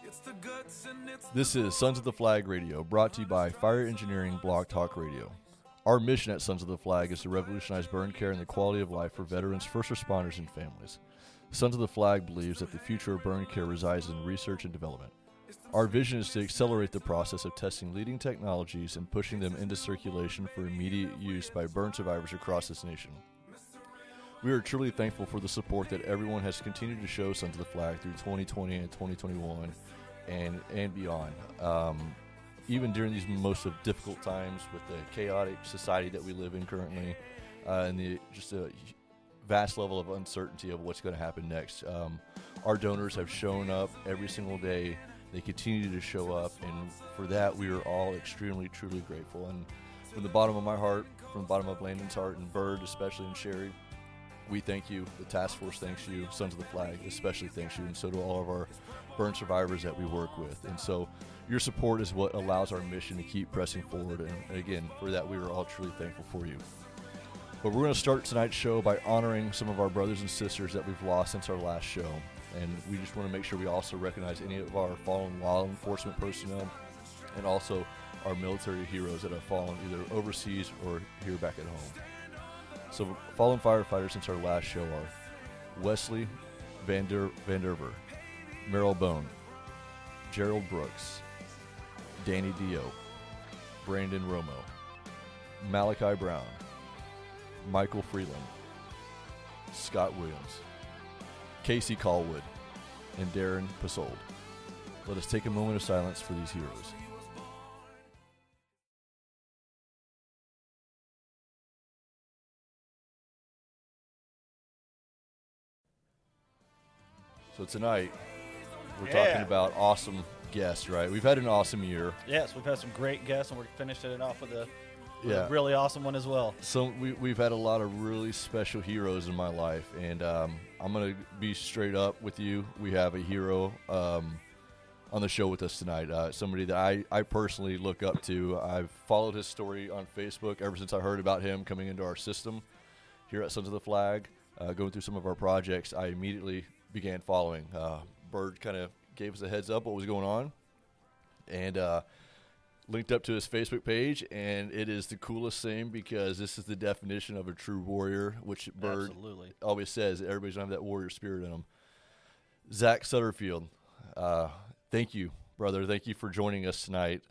This is Sons of the Flag Radio, brought to you by Fire Engineering Blog Talk Radio. Our mission at Sons of the Flag is to revolutionize burn care and the quality of life for veterans, first responders, and families. Sons of the Flag believes that the future of burn care resides in research and development. Our vision is to accelerate the process of testing leading technologies and pushing them into circulation for immediate use by burn survivors across this nation. We are truly thankful for the support that everyone has continued to show Sons of the Flag through 2020 and 2021 and beyond. Even during these most of difficult times with the chaotic society that we live in currently, and the just a vast level of uncertainty of what's going to happen next. Our donors have shown up every single day. They continue to show up, and for that we are all extremely, truly grateful. And from the bottom of my heart, from the bottom of Landon's heart, and Bird especially, and Sherry, we thank you. The task force thanks you. Sons of the Flag especially thanks you, and so do all of our burn survivors that we work with. And so your support is what allows our mission to keep pressing forward, and again, for that we are all truly thankful for you. But we're going to start tonight's show by honoring some of our brothers and sisters that we've lost since our last show, and we just want to make sure we also recognize any of our fallen law enforcement personnel and also our military heroes that have fallen either overseas or here back at home. So fallen firefighters since our last show are Wesley Vanderver, Merrill Bone, Gerald Brooks, Danny Dio, Brandon Romo, Malachi Brown, Michael Freeland, Scott Williams, Casey Callwood, and Darren Pasold. Let us take a moment of silence for these heroes. So tonight, we're talking about awesome guests, right? We've had an awesome year. Yes, we've had some great guests, and we're finishing it off with a really awesome one as well. So we've had a lot of really special heroes in my life, and I'm going to be straight up with you. We have a hero on the show with us tonight, somebody that I personally look up to. I've followed his story on Facebook ever since I heard about him coming into our system here at Sons of the Flag, going through some of our projects. I immediately began following. Bird kind of gave us a heads up what was going on, and linked up to his Facebook page, and it is the coolest thing because this is the definition of a true warrior, which Bird always says that everybody's going to have that warrior spirit in them. Zach Sutterfield, thank you, brother. Thank you for joining us tonight.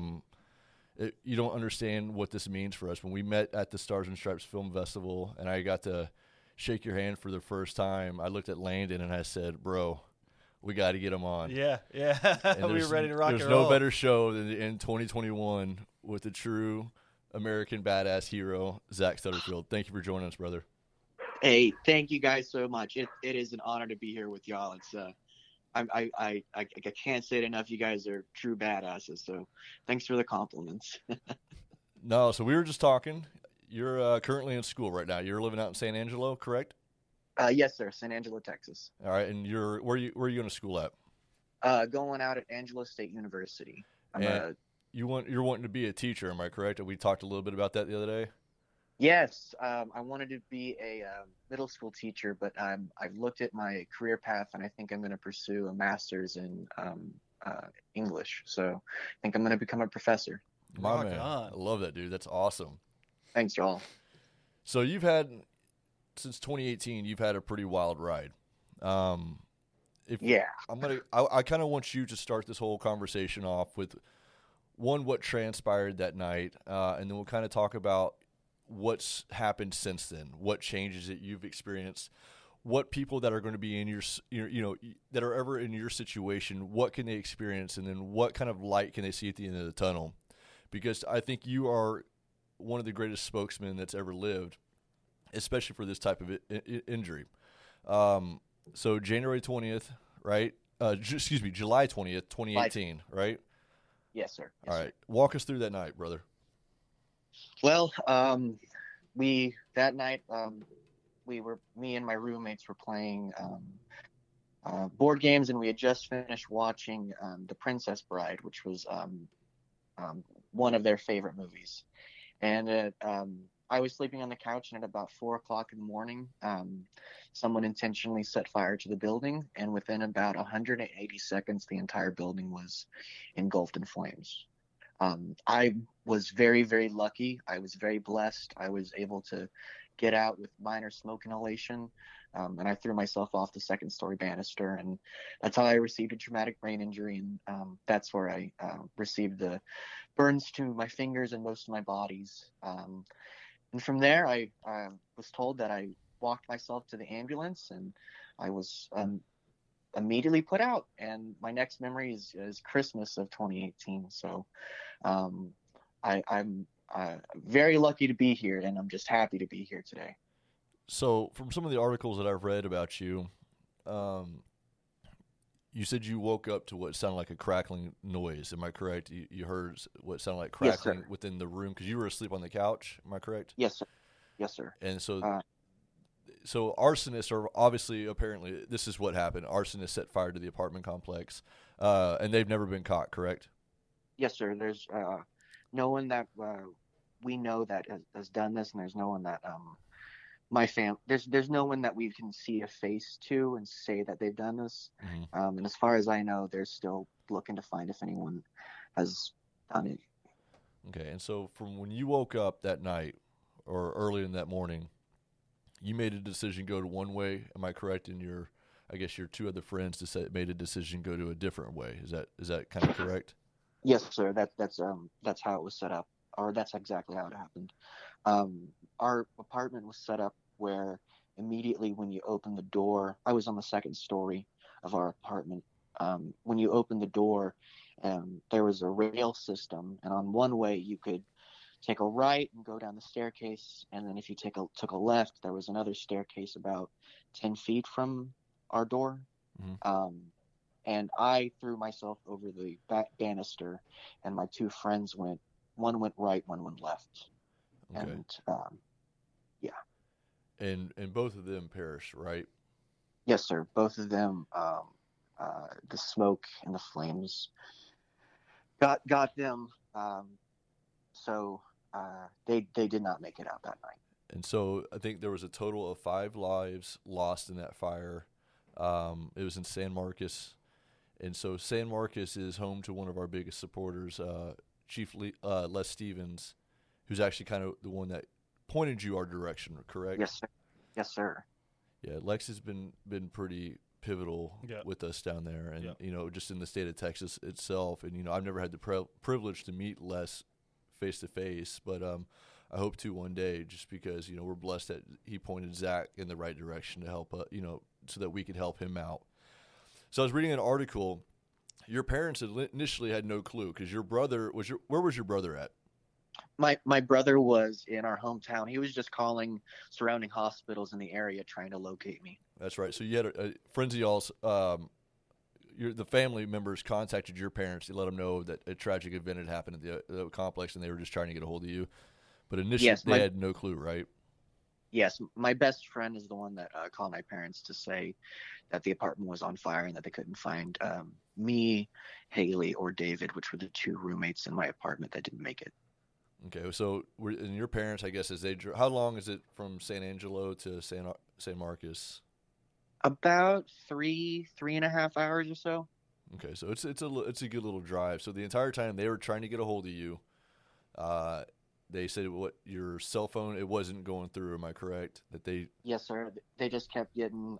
You don't understand what this means for us. When we met at the Stars and Stripes Film Festival and I got to shake your hand for the first time, I looked at Landon and I said, bro, we got to get him on. Yeah. We were ready to rock and roll. There's no better show than in 2021 with the true American badass hero, Zach Sutterfield. Thank you for joining us, brother. Hey, thank you guys so much. It is an honor to be here with y'all. It's I can't say it enough. You guys are true badasses. So thanks for the compliments. No, so we were just talking. You're currently in school right now. You're living out in San Angelo, correct? Yes, sir. San Angelo, Texas. All right, and where are you going to school at? Going out at Angelo State University. You're wanting to be a teacher, am I correct? We talked a little bit about that the other day. Yes, I wanted to be a middle school teacher, but I've looked at my career path, and I think I'm going to pursue a master's in English. So I think I'm going to become a professor. My man, I love that, dude. That's awesome. Thanks, y'all. So you've had, since 2018, you've had a pretty wild ride. I kind of want you to start this whole conversation off with, one, what transpired that night, and then we'll kind of talk about what's happened since then, what changes that you've experienced, what people that are going to be in that are ever in your situation, what can they experience, and then what kind of light can they see at the end of the tunnel? Because I think you are one of the greatest spokesmen that's ever lived, especially for this type of injury. So January 20th, right? July 20th, 2018, right? Yes, sir. All right. Walk us through that night, brother. Well, me and my roommates were playing board games, and we had just finished watching The Princess Bride, which was one of their favorite movies. And I was sleeping on the couch, and at about 4 o'clock in the morning, someone intentionally set fire to the building, and within about 180 seconds, the entire building was engulfed in flames. I was very, very lucky. I was very blessed. I was able to get out with minor smoke inhalation, and I threw myself off the second story banister, and that's how I received a traumatic brain injury, and that's where I received the burns to my fingers and most of my bodies. And from there, I was told that I walked myself to the ambulance, and I was immediately put out. And my next memory is Christmas of 2018. So I'm very lucky to be here, and I'm just happy to be here today. So, from some of the articles that I've read about you, you said you woke up to what sounded like a crackling noise. Am I correct? You heard what sounded like crackling within the room because you were asleep on the couch. Am I correct? Yes, sir. Yes, sir. And so arsonists are obviously, apparently, this is what happened. Arsonists set fire to the apartment complex, and they've never been caught, correct? Yes, sir. There's no one that we know that has done this, and there's no one that there's no one that we can see a face to and say that they've done this. Mm-hmm. And as far as I know, they're still looking to find if anyone has done it. Okay, and so from when you woke up that night or early in that morning, you made a decision to go to one way. Am I correct? And your two other friends made a decision to go to a different way. Is that kind of correct? Yes, sir. That's how it was set up, or that's exactly how it happened. Our apartment was set up where immediately when you open the door, I was on the second story of our apartment. When you open the door, there was a rail system, and on one way you could take a right and go down the staircase, and then if you took a left, there was another staircase about 10 feet from our door. Mm-hmm. And I threw myself over the banister, and my two friends one went right, one went left. Okay. And yeah. And both of them perished, right? Yes, sir. Both of them. The smoke and the flames got them. So they did not make it out that night. And so I think there was a total of 5 lives lost in that fire. It was in San Marcos. And so San Marcos is home to one of our biggest supporters, Chief Les Stevens, who's actually kind of the one that pointed you our direction, correct? Yes, sir. Yes, sir. Yeah, Lex has been pretty pivotal with us down there, and just in the state of Texas itself. And I've never had the privilege to meet Les face to face, but I hope to one day, just because we're blessed that he pointed Zach in the right direction to help, so that we could help him out. So I was reading an article. Your parents initially had no clue because your brother where was your brother at? My brother was in our hometown. He was just calling surrounding hospitals in the area trying to locate me. That's right. So you had friends of y'all's, the family members contacted your parents to let them know that a tragic event had happened at the complex, and they were just trying to get a hold of you. But initially, they had no clue, right? Yes, my best friend is the one that called my parents to say that the apartment was on fire and that they couldn't find me, Haley, or David, which were the 2 roommates in my apartment that didn't make it. Okay, so and your parents, I guess, how long is it from San Angelo to San Marcos? About 3.5 hours or so. Okay, so it's a good little drive. So the entire time they were trying to get a hold of you, they said your cell phone, it wasn't going through. Am I correct? Yes, sir. They just kept getting.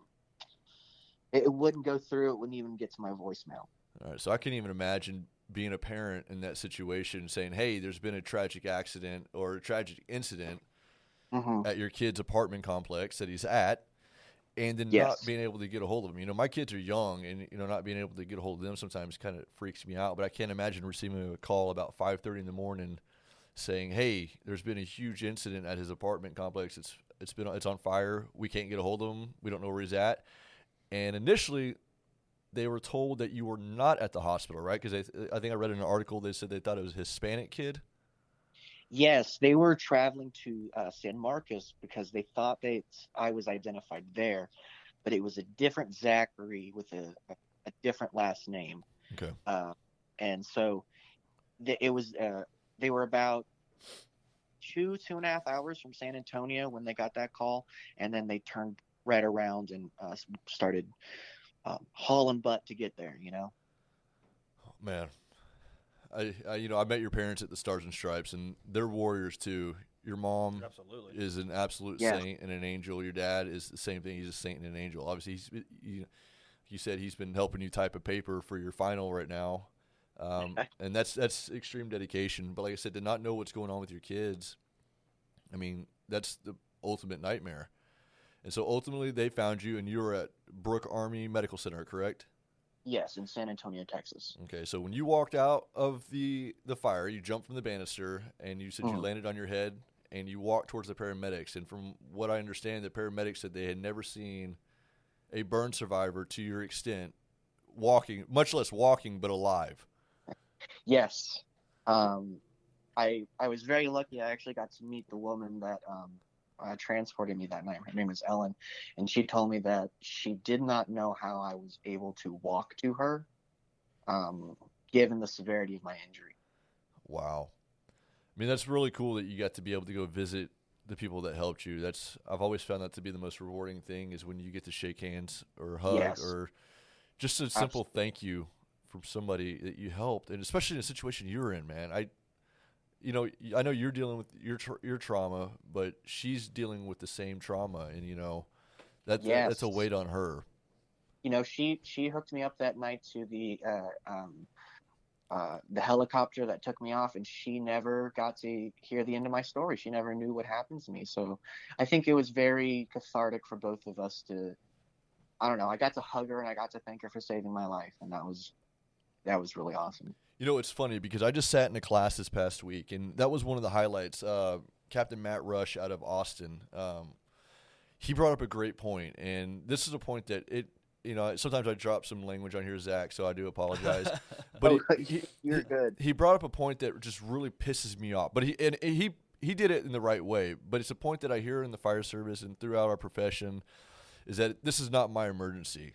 It wouldn't go through. It wouldn't even get to my voicemail. All right, so I can't even imagine being a parent in that situation, saying, "Hey, there's been a tragic accident or a tragic incident at your kid's apartment complex that he's at." And then not being able to get a hold of them. My kids are young, and not being able to get a hold of them sometimes kind of freaks me out. But I can't imagine receiving a call about 5:30 in the morning saying, "Hey, there's been a huge incident at his apartment complex. It's on fire. We can't get a hold of him. We don't know where he's at." And initially, they were told that you were not at the hospital, right? Because I think I read in an article they said they thought it was a Hispanic kid. Yes, they were traveling to San Marcos because they thought I was identified there, but it was a different Zachary with a different last name. Okay. And so it was they were about two and a half hours from San Antonio when they got that call, and then they turned right around and started hauling butt to get there. Man, I met your parents at the Stars and Stripes, and they're warriors too. Your mom Absolutely. is an absolute saint and an angel. Your dad is the same thing. He's a saint and an angel. Obviously, you said he's been helping you type a paper for your final right now, and that's extreme dedication. But like I said, to not know what's going on with your kids, I mean, that's the ultimate nightmare. And so ultimately, they found you, and you were at Brooke Army Medical Center, correct? Yes, in San Antonio, Texas. Okay, so when you walked out of the fire, you jumped from the banister, and you said you landed on your head, and you walked towards the paramedics. And from what I understand, the paramedics said they had never seen a burn survivor to your extent walking, much less walking, but alive. Yes. I was very lucky. I actually got to meet the woman that transported me that night. Her name is Ellen, and she told me that she did not know how I was able to walk to her, given the severity of my injury. Wow. I mean, that's really cool that you got to be able to go visit the people that helped you. I've always found that to be the most rewarding thing, is when you get to shake hands or hug or just a simple thank you from somebody that you helped, and especially in a situation you were in, man. I know you're dealing with your trauma, but she's dealing with the same trauma, and that's a weight on her. She hooked me up that night to the helicopter that took me off, and she never got to hear the end of my story. She never knew what happened to me. So I think it was very cathartic for both of us I got to hug her, and I got to thank her for saving my life. And that was really awesome. It's funny because I just sat in a class this past week, and that was one of the highlights. Captain Matt Rush out of Austin, he brought up a great point, and this is a point that sometimes I drop some language on here, Zach, so I do apologize. But you're good. He brought up a point that just really pisses me off. But he did it in the right way. But it's a point that I hear in the fire service and throughout our profession, is that this is not my emergency.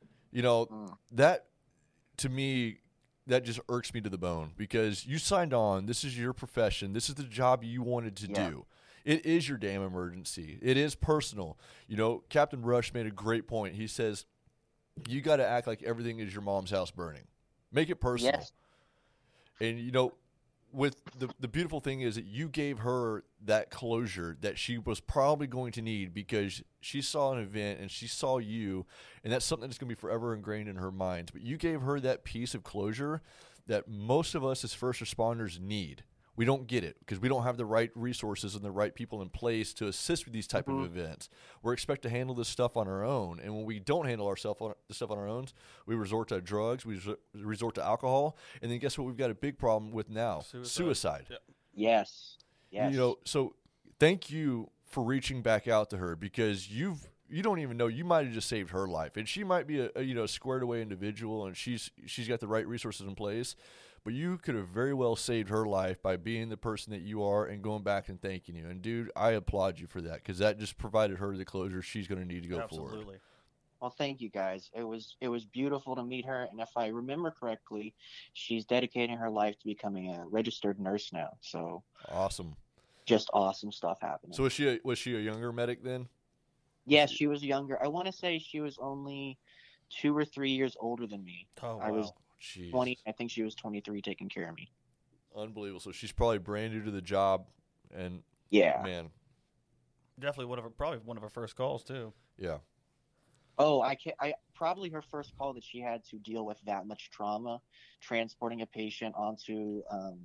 That to me, that just irks me to the bone, because you signed on. This is your profession. This is the job you wanted to do. It is your damn emergency. It is personal. Captain Rush made a great point. He says, you got to act like everything is your mom's house burning. Make it personal. Yes. And, with the beautiful thing is that you gave her that closure that she was probably going to need, because she saw an event and she saw you, and that's something that's going to be forever ingrained in her mind. But you gave her that piece of closure that most of us as first responders need. We don't get it because we don't have the right resources and the right people in place to assist with these type of events. We're expected to handle this stuff on our own, and when we don't handle the stuff on our own, we resort to drugs, we resort to alcohol, and then guess what? We've got a big problem with now: suicide. Yeah. Yes. So thank you for reaching back out to her, because you don't even know, you might have just saved her life, and she might be a squared away individual, and she's got the right resources in place. But you could have very well saved her life by being the person that you are and going back and thanking you. And, dude, I applaud you for that, because that just provided her the closure she's going to need to go forward. Absolutely. Well, thank you, guys. It was beautiful to meet her. And if I remember correctly, she's dedicating her life to becoming a registered nurse now. So awesome. Just awesome stuff happening. So was she a younger medic then? Yes, she was younger. I want to say she was only 2 or 3 years older than me. Oh, wow. I was Jeez. 20. I think she was 23 taking care of me. Unbelievable. So she's probably brand new to the job, and man, definitely probably one of her first calls too. Yeah. Oh, I probably her first call that she had to deal with that much trauma, transporting a patient onto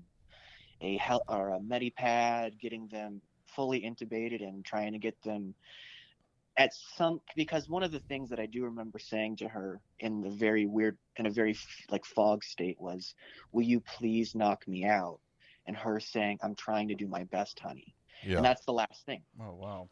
a Medipad, getting them fully intubated, and trying to get them because one of the things that I do remember saying to her in a very fog state was, "Will you please knock me out?" And her saying, "I'm trying to do my best, honey." Yeah. And that's the last thing. Oh, wow.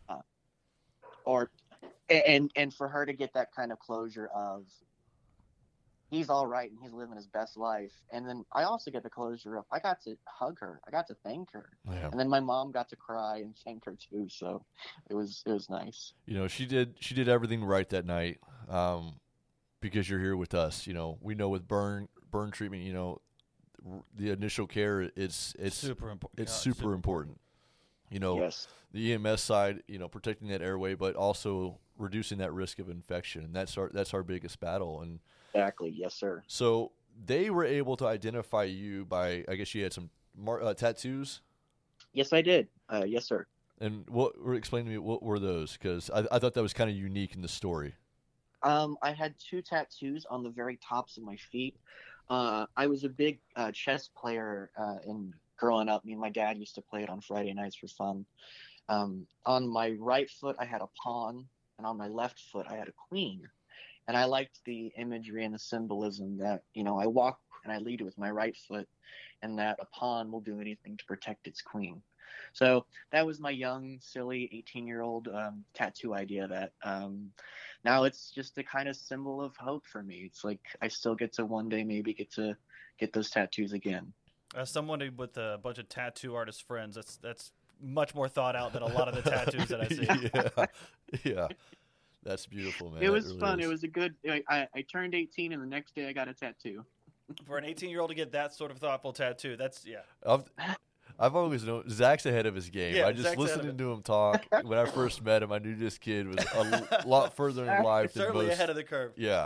And for her to get that kind of closure of, he's all right and he's living his best life. And then I also get the closure of, I got to hug her. I got to thank her. Yeah. And then my mom got to cry and thank her too. So it was nice. She did everything right that night, because you're here with us. We know with burn treatment, the initial care, it's super important. It's super important. You know, Yes. the EMS side, you know, protecting that airway, but also reducing that risk of infection. And that's our biggest battle. And Exactly. Yes, sir. so they were able to identify you by, I guess you had some tattoos. Yes, I did. Yes, sir. And explain to me, what were those? Because I thought that was kind of unique in the story. I had 2 tattoos on the very tops of my feet. I was a big chess player in growing up. Me and my dad used to play it on Friday nights for fun. On my right foot, I had a pawn, and on my left foot, I had a queen. And I liked the imagery and the symbolism that, you know, I walk and I lead with my right foot, and that a pawn will do anything to protect its queen. So that was my young, silly 18-year-old tattoo idea that now it's just a kind of symbol of hope for me. It's like I still get to one day maybe get those tattoos again. As someone with a bunch of tattoo artist friends, that's much more thought out than a lot of the tattoos that I see. Yeah. That's beautiful, man. It was really fun. is. It was a good. I turned 18, and the next day I got a tattoo. For an 18-year-old to get that sort of thoughtful tattoo, that's I've always known Zach's ahead of his game. Yeah, I just Zach's ahead of listening it. to him talk when I first met him. I knew this kid was a lot further in life than certainly most. ahead of the curve. Yeah.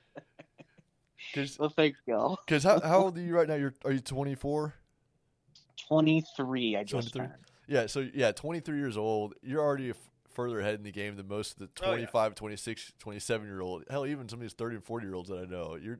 Because Well, thanks, y'all. how old are you right now? Are you 24? 23. I just 23? turned. Yeah. So yeah, 23 years old. You're already further ahead in the game than most of the 25, 26, 27-year-old. Hell, even some of these 30 and 40-year-olds that I know. You're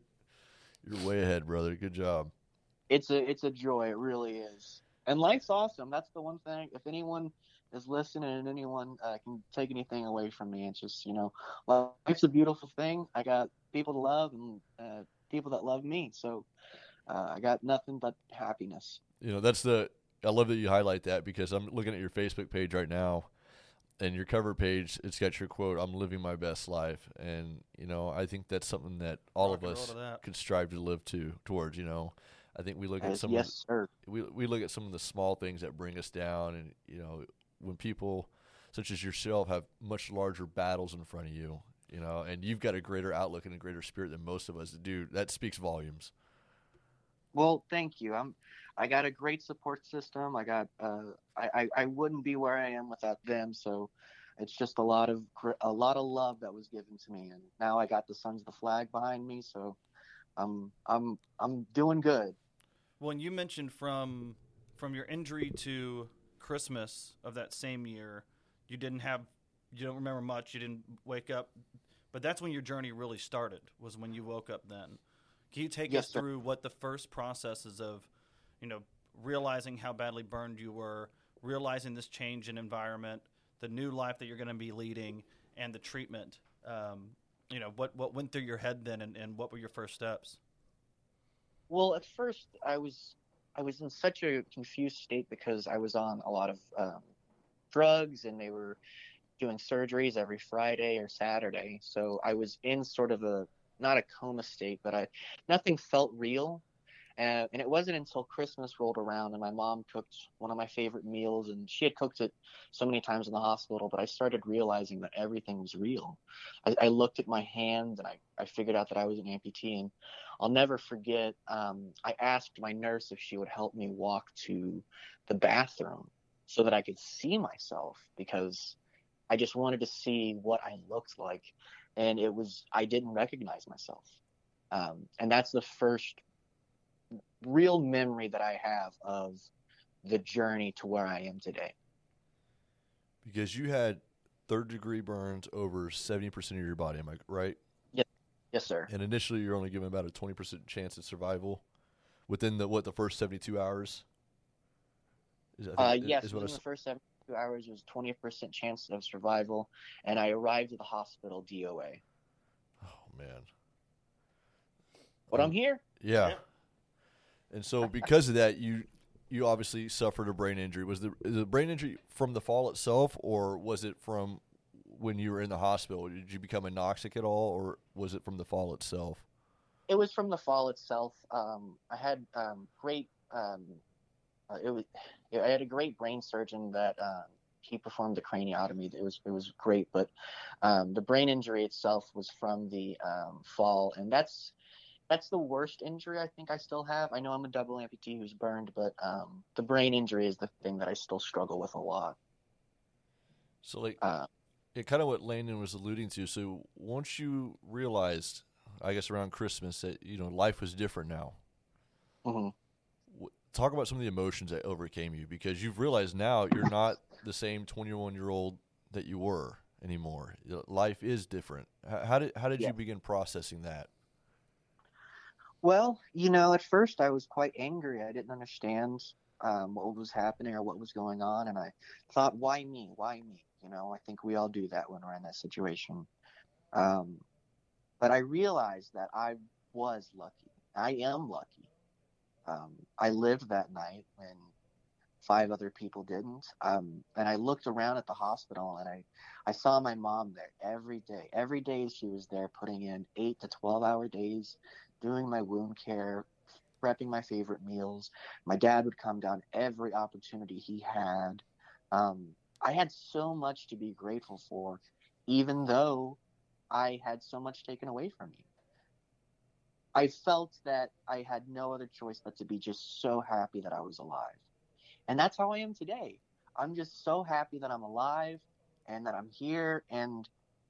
way ahead, brother. Good job. It's a joy. It really is. And life's awesome. That's the one thing. If anyone is listening and anyone can take anything away from me, it's just, you know, life's a beautiful thing. I got people to love and people that love me. So I got nothing but happiness. You know, I love that you highlight that, because I'm looking at your Facebook page right now, and your cover page, it's got your quote, "I'm living my best life." And, you know, I think that's something that all of us could strive to live towards, you know. I think we look at Yes, sir. we look at some of the small things that bring us down, and, you know, when people such as yourself have much larger battles in front of you, you know, and you've got a greater outlook and a greater spirit than most of us do, that speaks volumes. Well, thank you. I got a great support system. I got I wouldn't be where I am without them. So it's just a lot of love that was given to me, and now I got the Sons of the Flag behind me. So I'm doing good. When you mentioned from your injury to Christmas of that same year, you don't remember much. You didn't wake up, but that's when your journey really started. Was when you woke up then. Can you take us through what the first processes of, you know, realizing how badly burned you were, realizing this change in environment, the new life that you're going to be leading, and the treatment? You know, what went through your head then, and what were your first steps? Well, at first I was in such a confused state because I was on a lot of drugs, and they were doing surgeries every Friday or Saturday. So I was in sort of not a coma state, but nothing felt real. And it wasn't until Christmas rolled around and my mom cooked one of my favorite meals, and she had cooked it so many times in the hospital, but I started realizing that everything was real. I looked at my hand, and I figured out that I was an amputee. And I'll never forget, I asked my nurse if she would help me walk to the bathroom so that I could see myself, because I just wanted to see what I looked like. And I didn't recognize myself. And that's the first real memory that I have of the journey to where I am today. Because you had third-degree burns over 70% of your body, am I right? Yes, sir. And initially you're only given about a 20% chance of survival within the first 72 hours? Yes, within the first 72 hours, there was a 20% chance of survival, and I arrived at the hospital DOA. Oh, man. But I'm here. Yeah. And so because of that, you obviously suffered a brain injury. Was the brain injury from the fall itself, or was it from when you were in the hospital? Did you become anoxic at all, or was it from the fall itself? It was from the fall itself. I had great. I had a great brain surgeon that he performed the craniotomy. It was great, but the brain injury itself was from the fall, and that's that's the worst injury I think I still have. I know I'm a double amputee who's burned, but the brain injury is the thing that I still struggle with a lot. So, like, Uh, kind of what Landon was alluding to. So, once you realized, I guess around Christmas, that life was different now. mhm. Talk about some of the emotions that overcame you, because you've realized now you're not the same 21-year-old that you were anymore. Life is different. How did Yeah. you begin processing that? Well, at first I was quite angry. I didn't understand what was happening or what was going on, and I thought, why me? Why me? I think we all do that when we're in that situation. Um, but I realized that I was lucky. I am lucky. I lived that night when 5 other people didn't. And I looked around at the hospital, and I saw my mom there every day. Every day she was there putting in 8 to 12-hour days, doing my wound care, prepping my favorite meals. My dad would come down every opportunity he had. I had so much to be grateful for, even though I had so much taken away from me. I felt that I had no other choice but to be just so happy that I was alive. And that's how I am today. I'm just so happy that I'm alive and that I'm here. And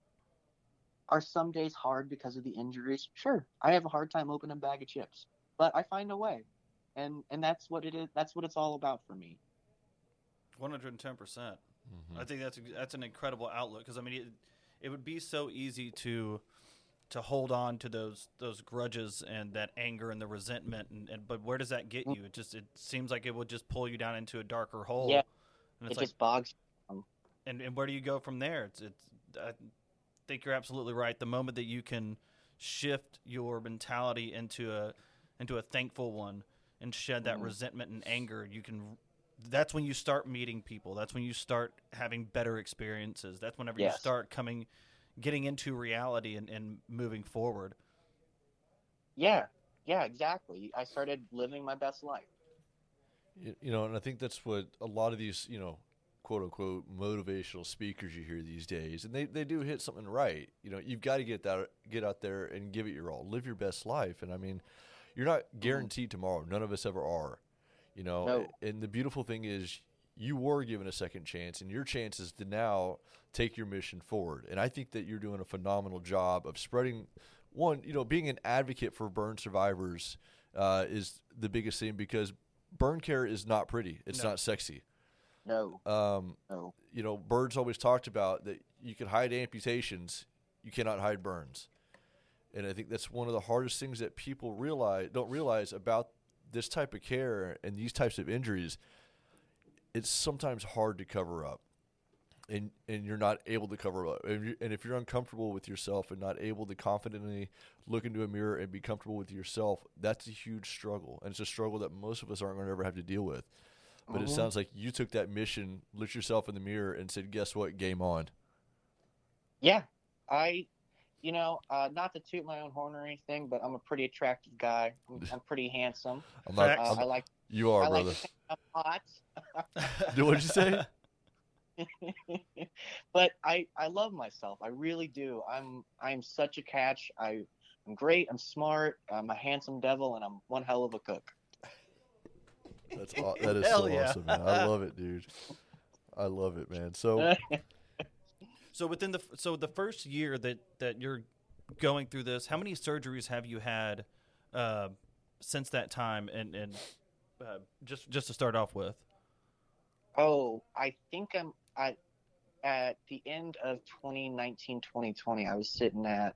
are some days hard because of the injuries? Sure. I have a hard time opening a bag of chips, but I find a way. And that's what it is. That's what it's all about for me. 110%. I think that's an incredible outlook, because I mean it would be so easy to hold on to those grudges and that anger and the resentment, but where does that get you? It seems like it would just pull you down into a darker hole. Yeah, and it just bogs you down. And where do you go from there? I think you're absolutely right. The moment that you can shift your mentality into a thankful one and shed that resentment and anger, that's when you start meeting people. That's when you start having better experiences. That's whenever you start getting into reality and moving forward. Yeah, exactly. I started living my best life. And I think that's what a lot of these, quote unquote motivational speakers you hear these days, and they do hit something right. You've got to get out there and give it your all, live your best life. And I mean, you're not guaranteed tomorrow. None of us ever are. No. And the beautiful thing is you were given a second chance, and your chance is to now take your mission forward. And I think that you're doing a phenomenal job of spreading being an advocate for burn survivors is the biggest thing, because burn care is not pretty. It's not sexy. No. No. Birds always talked about that you can hide amputations, you cannot hide burns. And I think that's one of the hardest things that people don't realize about this type of care and these types of injuries. It's sometimes hard to cover up, and you're not able to cover up. And if you're uncomfortable with yourself and not able to confidently look into a mirror and be comfortable with yourself, that's a huge struggle. And it's a struggle that most of us aren't going to ever have to deal with. But it sounds like you took that mission, looked yourself in the mirror, and said, guess what? Game on. Yeah. Not to toot my own horn or anything, but I'm a pretty attractive guy. I'm pretty handsome. You are, brother. Like to think I'm hot. What did you say? But I love myself. I really do. I'm such a catch. I'm great. I'm smart. I'm a handsome devil, and I'm one hell of a cook. That is so awesome, man. I love it, dude. I love it, man. So within the first year that you're going through this, how many surgeries have you had since that time? And just to start off with. Oh, I think I'm at the end of 2019, 2020, I was sitting at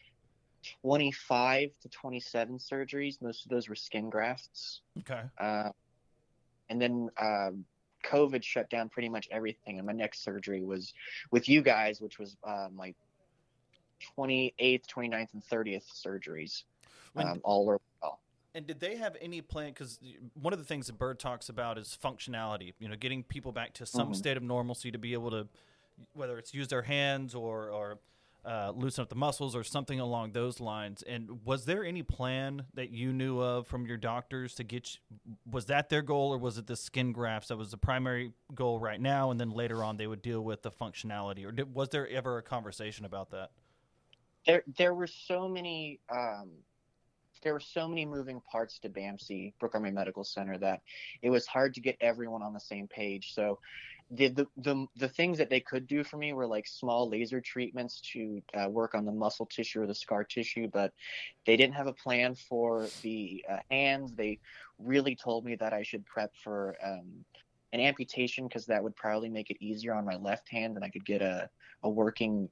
25 to 27 surgeries. Most of those were skin grafts. Okay. And then COVID shut down pretty much everything. And my next surgery was with you guys, which was my 28th, 29th, and 30th surgeries. All were well. And did they have any plan? Because one of the things that Bird talks about is functionality, getting people back to some state of normalcy to be able to, whether it's use their hands or loosen up the muscles or something along those lines. And was there any plan that you knew of from your doctors to get was that their goal, or was it the skin grafts that was the primary goal right now, and then later on they would deal with the functionality? Or was there ever a conversation about that? There were so many there were so many moving parts to BAMC, Brooke Army Medical Center, that it was hard to get everyone on the same page. So the things that they could do for me were like small laser treatments to work on the muscle tissue or the scar tissue, but they didn't have a plan for the hands. They really told me that I should prep for an amputation, because that would probably make it easier on my left hand, and I could get a working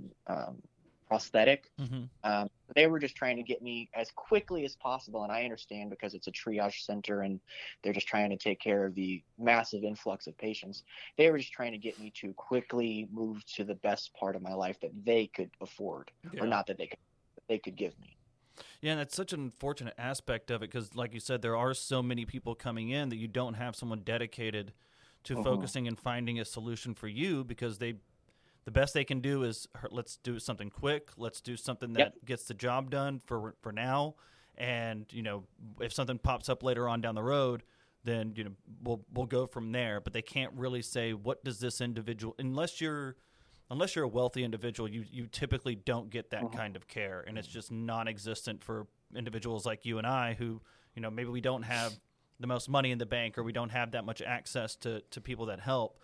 prosthetic. Mm-hmm. They were just trying to get me as quickly as possible, and I understand, because it's a triage center and they're just trying to take care of the massive influx of patients. They were just trying to get me to quickly move to the best part of my life that they could afford, or not that they could give me. Yeah, and that's such an unfortunate aspect of it, because, like you said, there are so many people coming in that you don't have someone dedicated to focusing and finding a solution for you, because the best they can do is, let's do something quick, let's do something that gets the job done for now, and if something pops up later on down the road, then we'll go from there. But they can't really say, what does this individual, unless you're a wealthy individual, you typically don't get that kind of care, and it's just non-existent for individuals like you and I, who maybe we don't have the most money in the bank, or we don't have that much access to people that help,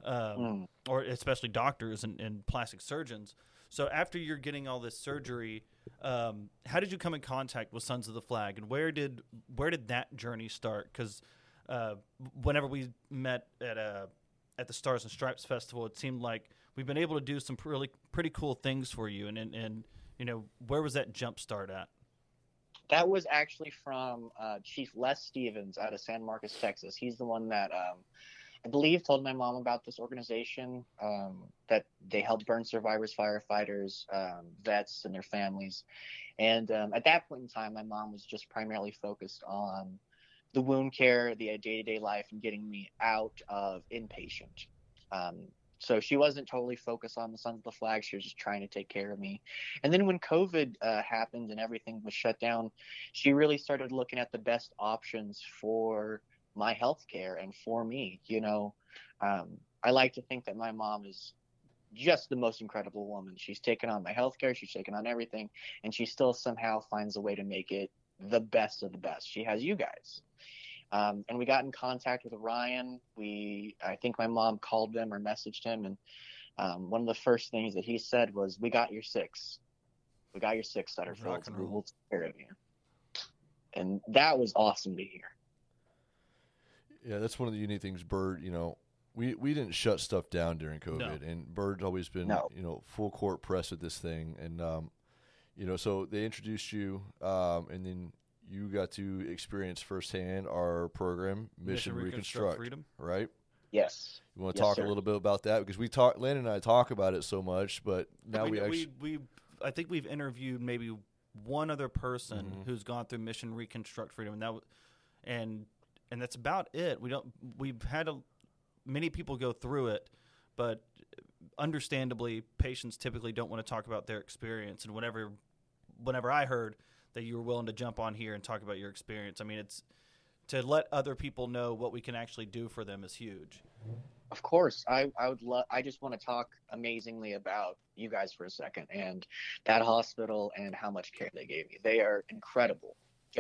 or especially doctors and plastic surgeons. So after you're getting all this surgery, how did you come in contact with Sons of the Flag, and where did that journey start? Because whenever we met at the Stars and Stripes Festival, it seemed like we've been able to do some pretty cool things for you. And where was that jump start at? That was actually from Chief Les Stevens out of San Marcos, Texas. He's the one that I believe told my mom about this organization, that they help burn survivors, firefighters, vets, and their families. And at that point in time, my mom was just primarily focused on the wound care, the day-to-day life, and getting me out of inpatient. So she wasn't totally focused on the Sons of the Flag. She was just trying to take care of me. And then when COVID happened and everything was shut down, she really started looking at the best options for my health care and for me. I like to think that my mom is just the most incredible woman. She's taken on my health care. She's taken on everything. And she still somehow finds a way to make it the best of the best. She has you guys. And we got in contact with Ryan. I think my mom called him or messaged him, and one of the first things that he said was, "We got your six. We got your six, Sutterfield. We'll take care of you." And that was awesome to hear. Yeah, that's one of the unique things, Bird. We didn't shut stuff down during COVID, and Bird's always been full court press with this thing, and so they introduced you, and then you got to experience firsthand our program, Mission Reconstruct Freedom, right? Yes. You want to talk a little bit about that, because Landon and I talk about it so much, but now I think we've interviewed maybe one other person who's gone through Mission Reconstruct Freedom, and that's about it. We've had many people go through it, but understandably, patients typically don't want to talk about their experience. And whenever I heard that you were willing to jump on here and talk about your experience, I mean, it's to let other people know what we can actually do for them is huge. Of course. I just want to talk amazingly about you guys for a second, and that hospital and how much care they gave me. They are incredible.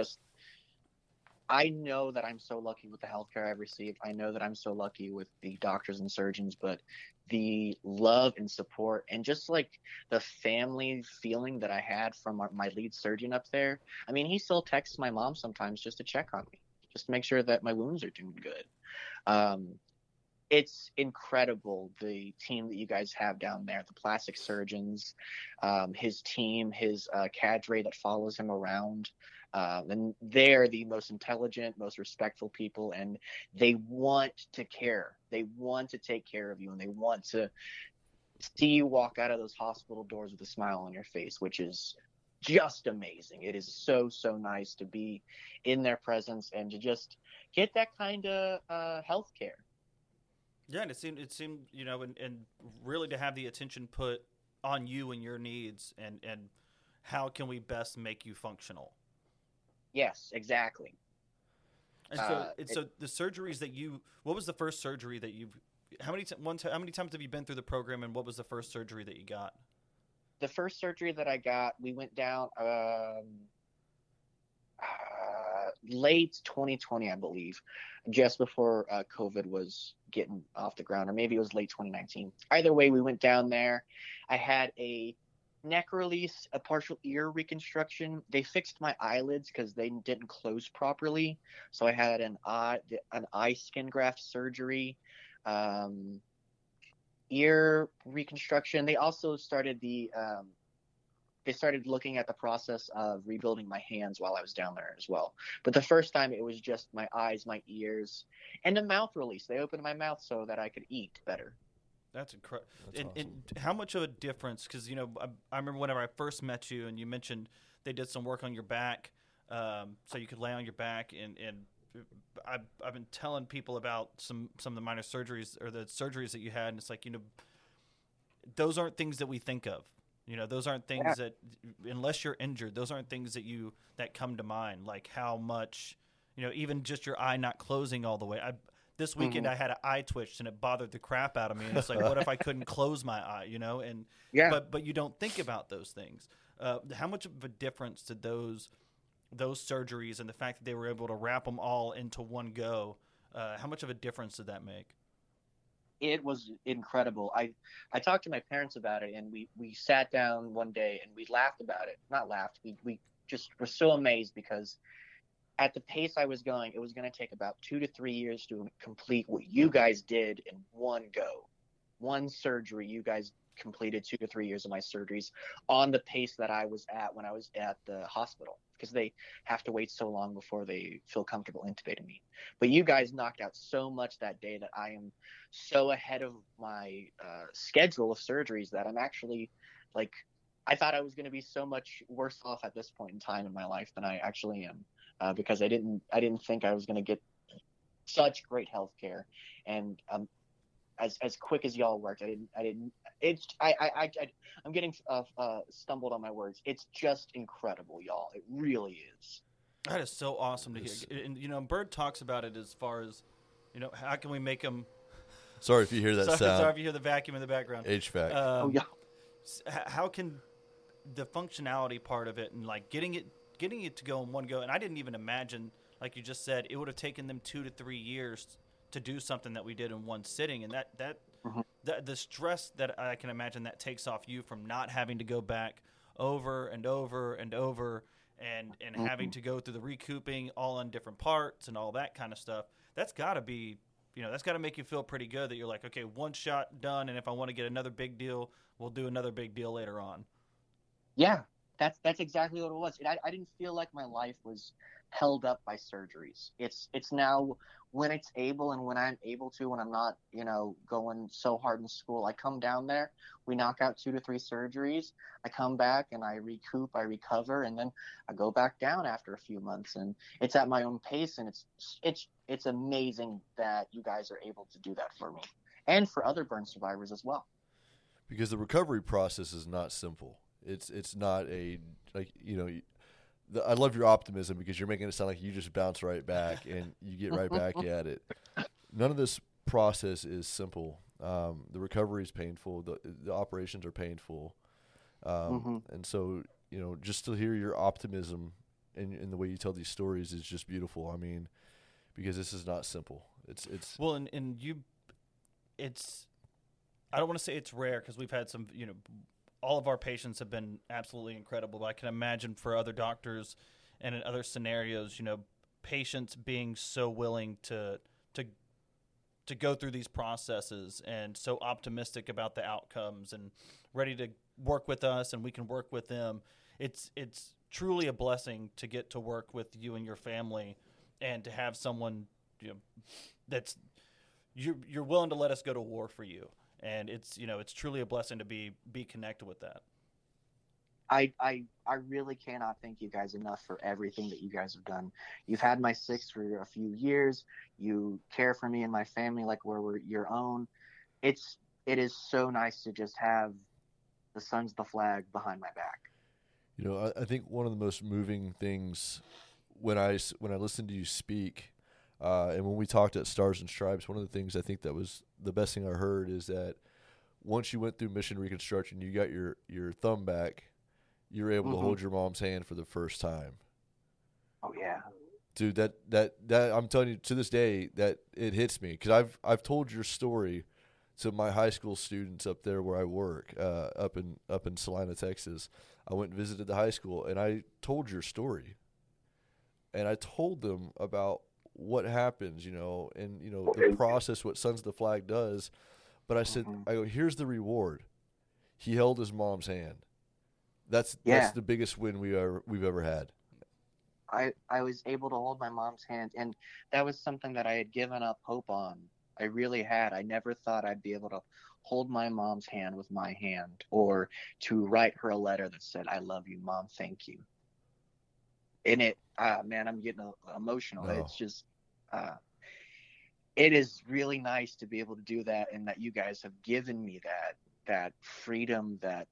I know that I'm so lucky with the healthcare I've received. I know that I'm so lucky with the doctors and surgeons, but the love and support and just like the family feeling that I had from my lead surgeon up there. I mean, he still texts my mom sometimes just to check on me, just to make sure that my wounds are doing good. It's incredible, the team that you guys have down there, the plastic surgeons, his team, his cadre that follows him around. And they're the most intelligent, most respectful people, and they want to care. They want to take care of you, and they want to see you walk out of those hospital doors with a smile on your face, which is just amazing. It is so, so nice to be in their presence and to just get that kind of health care. Yeah, and it seemed, and really to have the attention put on you and your needs, and how can we best make you functional. Yes, exactly. And so the surgeries that what was the first surgery that how many times have you been through the program, and what was the first surgery that you got? The first surgery that I got, we went down, late 2020, I believe, just before COVID was getting off the ground, or maybe it was late 2019. Either way, we went down there. I had a neck release, a partial ear reconstruction. They fixed my eyelids because they didn't close properly, so I had an eye skin graft surgery, ear reconstruction. They also started they started looking at the process of rebuilding my hands while I was down there as well. But the first time it was just my eyes, my ears, and a mouth release. They opened my mouth so that I could eat better. That's incredible. Awesome. And how much of a difference? Because, you know, I remember whenever I first met you and you mentioned they did some work on your back, so you could lay on your back. And I've been telling people about some of the minor surgeries or the surgeries that you had, and it's like, you know, those aren't things that we think of. You know, those aren't things that, unless you're injured, those aren't things that come to mind. Like how much, you know, even just your eye not closing all the way. This weekend I had an eye twitch and it bothered the crap out of me. And it's like, what if I couldn't close my eye, you know? And but you don't think about those things. How much of a difference did those surgeries and the fact that they were able to wrap them all into one go, how much of a difference did that make? It was incredible. I talked to my parents about it, and we sat down one day and we laughed about it. Not laughed. We just were so amazed because at the pace I was going, it was going to take about 2 to 3 years to complete what you guys did in one go. One surgery, you guys completed 2 to 3 years of my surgeries on the pace that I was at when I was at the hospital, because they have to wait so long before they feel comfortable intubating me. But you guys knocked out so much that day that I am so ahead of my schedule of surgeries that I'm actually, like, I thought I was going to be so much worse off at this point in time in my life than I actually am, because I didn't think I was going to get such great health care. And as quick as y'all worked, I'm getting stumbled on my words. It's just incredible, y'all. It really is. That is so awesome to hear. And, you know, Bird talks about it as far as, you know, how can we make them... Sorry if you hear that sound. Sorry if you hear the vacuum in the background. HVAC. How can the functionality part of it and, like, getting it to go in one go, and I didn't even imagine, like you just said, it would have taken them 2 to 3 years to do something that we did in one sitting, and the stress that I can imagine that takes off you from not having to go back over and over and over and having to go through the recouping all on different parts and all that kind of stuff. That's got to be, you know, that's got to make you feel pretty good that you're like, okay, one shot done, and if I want to get another big deal, we'll do another big deal later on. Yeah, that's exactly what it was. I didn't feel like my life was held up by surgeries. It's now, when it's able and when I'm able to, when I'm not, you know, going so hard in school, I come down there, we knock out 2 to 3 surgeries, I come back and I recoup, I recover, and then I go back down after a few months, and it's at my own pace, and it's amazing that you guys are able to do that for me and for other burn survivors as well. Because the recovery process is not simple. It's not a, like, you know, I love your optimism because you're making it sound like you just bounce right back and you get right back at it. None of this process is simple. The recovery is painful. The operations are painful. And so, you know, just to hear your optimism in the way you tell these stories is just beautiful. I mean, because this is not simple. It's well, and you, it's, I don't want to say it's rare because we've had some, you know, all of our patients have been absolutely incredible. But I can imagine for other doctors and in other scenarios, you know, patients being so willing to go through these processes and so optimistic about the outcomes and ready to work with us and we can work with them. It's truly a blessing to get to work with you and your family and to have someone, you know, that's you're willing to let us go to war for you. And it's, you know, it's truly a blessing to be connected with that. I really cannot thank you guys enough for everything that you guys have done. You've had my six for a few years. You care for me and my family like we're your own. It is so nice to just have the Sons of the Flag behind my back. You know, I think one of the most moving things when I listened to you speak, and when we talked at Stars and Stripes, one of the things I think that was the best thing I heard is that once you went through mission reconstruction, you got your thumb back, you were able to hold your mom's hand for the first time. Oh, yeah. Dude, that I'm telling you, to this day, that it hits me, because I've told your story to my high school students up there where I work, up in Salina, Texas. I went and visited the high school, and I told your story, and I told them about what happens, and the process, what Sons of the Flag does. But I said, I go, here's the reward. He held his mom's hand. That's the biggest win we've ever had. I was able to hold my mom's hand, and that was something that I had given up hope on. I really had. I never thought I'd be able to hold my mom's hand with my hand, or to write her a letter that said, "I love you, Mom, thank you." And it, man, I'm getting emotional. No. It's just, it is really nice to be able to do that, and that you guys have given me that freedom that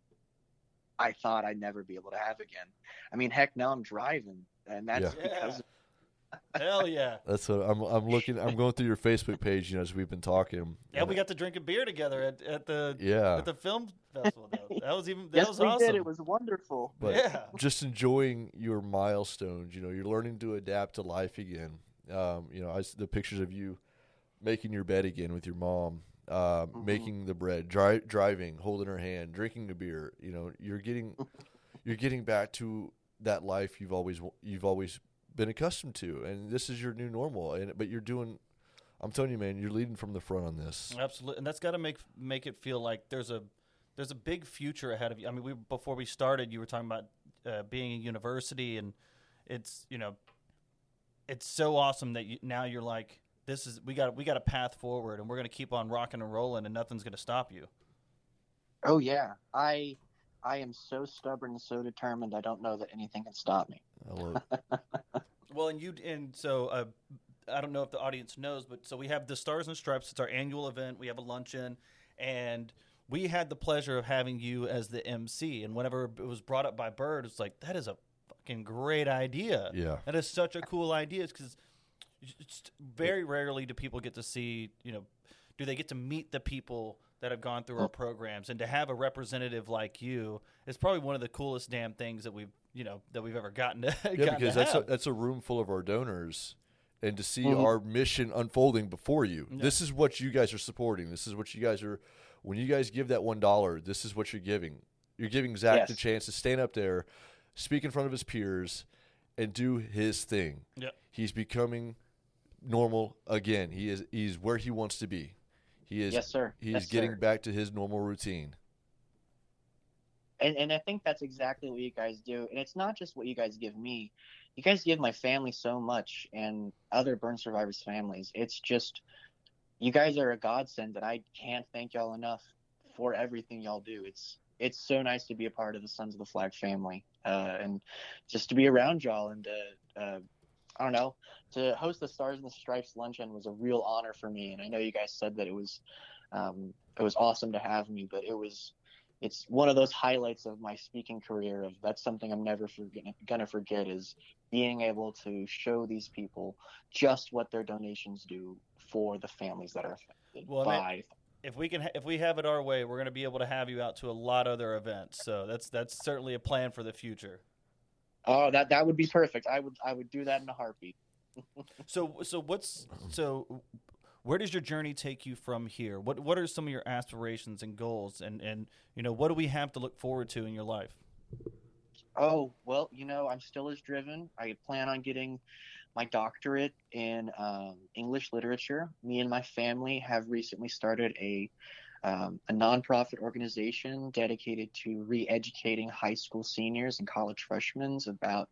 I thought I'd never be able to have again. I mean, heck, now I'm driving, and that's because. Hell yeah! That's what I'm looking. I'm going through your Facebook page, as we've been talking. Yeah, we got to drink a beer together at the film festival. That was was awesome. Did. It was wonderful. But just enjoying your milestones. You're learning to adapt to life again. The pictures of you making your bed again with your mom, making the bread, driving, holding her hand, drinking a beer. You're getting back to that life you've always been accustomed to, and this is your new normal. But you're doing, I'm telling you, man, you're leading from the front on this. Absolutely, and that's got to make it feel like there's a big future ahead of you. I mean, before we started, you were talking about being in university, and it's it's so awesome that now you're like, we got a path forward, and we're going to keep on rocking and rolling, and nothing's going to stop you. Oh yeah, I am so stubborn and so determined. I don't know that anything can stop me. I love it. Well, so I don't know if the audience knows, but so we have the Stars and Stripes. It's our annual event. We have a luncheon, and we had the pleasure of having you as the MC. And whenever it was brought up by Bird, it's like, that is a fucking great idea. Yeah, that is such a cool idea, because very rarely do people get to see, do they get to meet the people that have gone through our programs, and to have a representative like you is probably one of the coolest damn things that we've ever gotten to. Because that's a room full of our donors, and to see our mission unfolding before you. Yeah. This is what you guys are supporting. This is what you guys are. When you guys give that $1, this is what you're giving. You're giving Zach the chance to stand up there, speak in front of his peers, and do his thing. Yeah. He's becoming normal again. He's where he wants to be. He is. Yes, sir. He's getting back to his normal routine. And I think that's exactly what you guys do. And it's not just what you guys give me. You guys give my family so much, and other burn survivors' families. It's just, you guys are a godsend, and I can't thank y'all enough for everything y'all do. It's so nice to be a part of the Sons of the Flag family, and just to be around y'all, and I don't know, to host the Stars and the Stripes luncheon was a real honor for me. And I know you guys said that it was awesome to have me, but it's one of those highlights of my speaking career. That's something I'm never gonna forget, is being able to show these people just what their donations do for the families that are affected by. If we have it our way, we're going to be able to have you out to a lot of other events. So that's certainly a plan for the future. Oh, that would be perfect. I would do that in a heartbeat. So where does your journey take you from here? What are some of your aspirations and goals, and what do we have to look forward to in your life? Oh, well, I'm still as driven. I plan on getting my doctorate in English literature. Me and my family have recently started a nonprofit organization dedicated to re-educating high school seniors and college freshmen about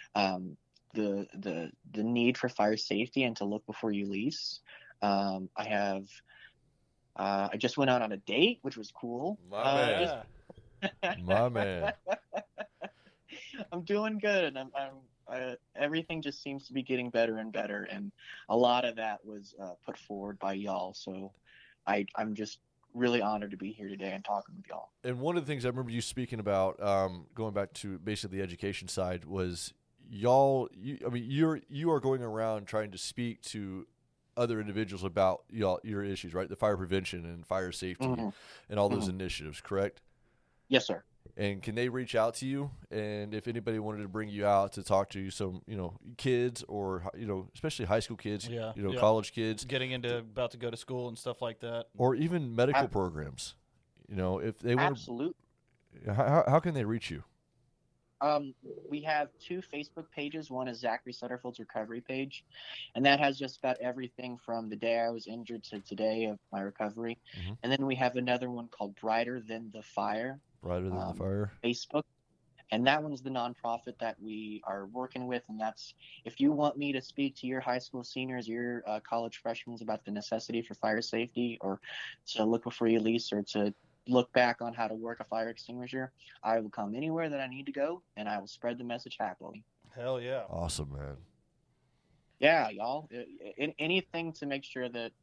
the need for fire safety and to look before you lease. I just went out on a date, which was cool. My man. I'm doing good, and everything just seems to be getting better and better, and a lot of that was put forward by y'all. So I'm just really honored to be here today and talking with y'all. And one of the things I remember you speaking about, going back to basically the education side, was you are going around trying to speak to other individuals about your issues, right? The fire prevention and fire safety and all those initiatives, correct? Yes, sir. And can they reach out to you? And if anybody wanted to bring you out to talk to some, kids or, especially high school kids, Yeah, college kids, getting into about to go to school and stuff like that. or even medical programs, if they want Absolutely. to, how can they reach you? We have 2 Facebook pages. One is Zachary Sutterfield's recovery page, and that has just about everything from the day I was injured to today of my recovery. Mhm. And then we have another one called Brighter Than the Fire, Brighter Than the Fire. Facebook. And that one's the nonprofit that we are working with. And that's, if you want me to speak to your high school seniors, your college freshmen about the necessity for fire safety, or to look before you lease, or to look back on how to work a fire extinguisher, I will come anywhere that I need to go, and I will spread the message happily. Hell yeah. Awesome, man. Yeah, y'all. Anything to make sure that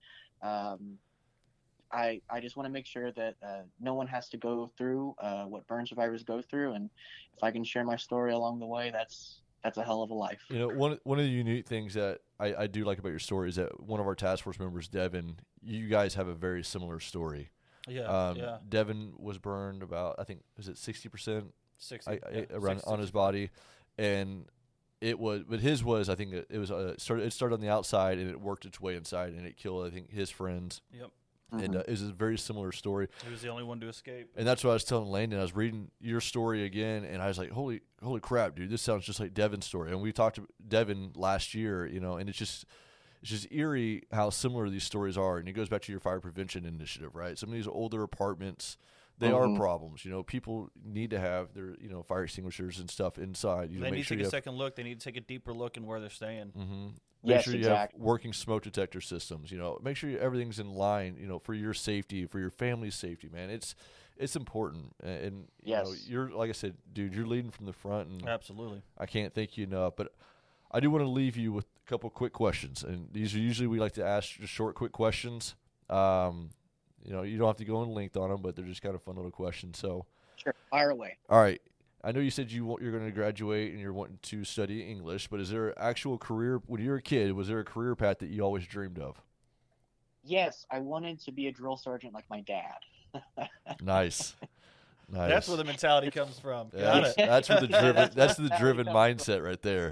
I just want to make sure that no one has to go through what burn survivors go through, and if I can share my story along the way, that's a hell of a life. One of the unique things that I do like about your story is that one of our task force members, Devin, you guys have a very similar story. Yeah, Devin was burned about, I think, was it 60%? 60 around on his body, and but his was, I think it was it started on the outside and it worked its way inside and it killed, I think, his friends. Yep. And it was a very similar story. He was the only one to escape. And that's what I was telling Landon. I was reading your story again, and I was like, holy crap, dude, this sounds just like Devin's story. And we talked to Devin last year, and it's just eerie how similar these stories are. And it goes back to your fire prevention initiative, right? Some of these older apartments, they are problems. People need to have their, fire extinguishers and stuff inside. They need to take a second look. They need to take a deeper look in where they're staying. Mm-hmm. Yes, Make sure you exactly. have working smoke detector systems. Make sure everything's in line. For your safety, for your family's safety, man. It's important. And Yes. you're, like I said, dude, you're leading from the front, and Absolutely. I can't thank you enough. But I do want to leave you with a couple quick questions, and these are usually we like to ask just short, quick questions. You don't have to go in length on them, but they're just kind of fun little questions. So, Sure, fire away. all right. I know you said you're going to graduate and you're wanting to study English, but is there an actual career, when you were a kid, was there a career path that you always dreamed of? Yes, I wanted to be a drill sergeant like my dad. Nice. That's where the mentality comes from. Yeah, Got it. That's where the driven mindset right there.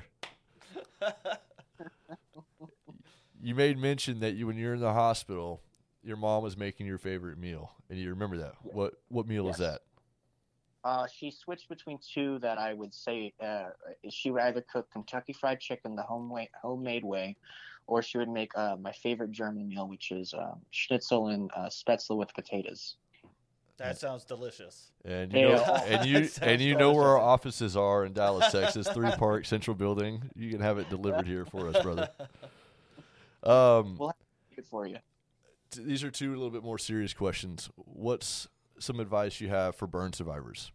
You made mention that when you're in the hospital, your mom was making your favorite meal, and you remember that. What meal is that? She switched between 2 that I would say she would either cook Kentucky Fried Chicken the homemade way, or she would make my favorite German meal, which is schnitzel and spätzle with potatoes. That sounds delicious. And That you know where our offices are in Dallas, Texas, 3 Park Central Building. You can have it delivered here for us, brother. We'll have it for you. These are 2 a little bit more serious questions. What's some advice you have for burn survivors?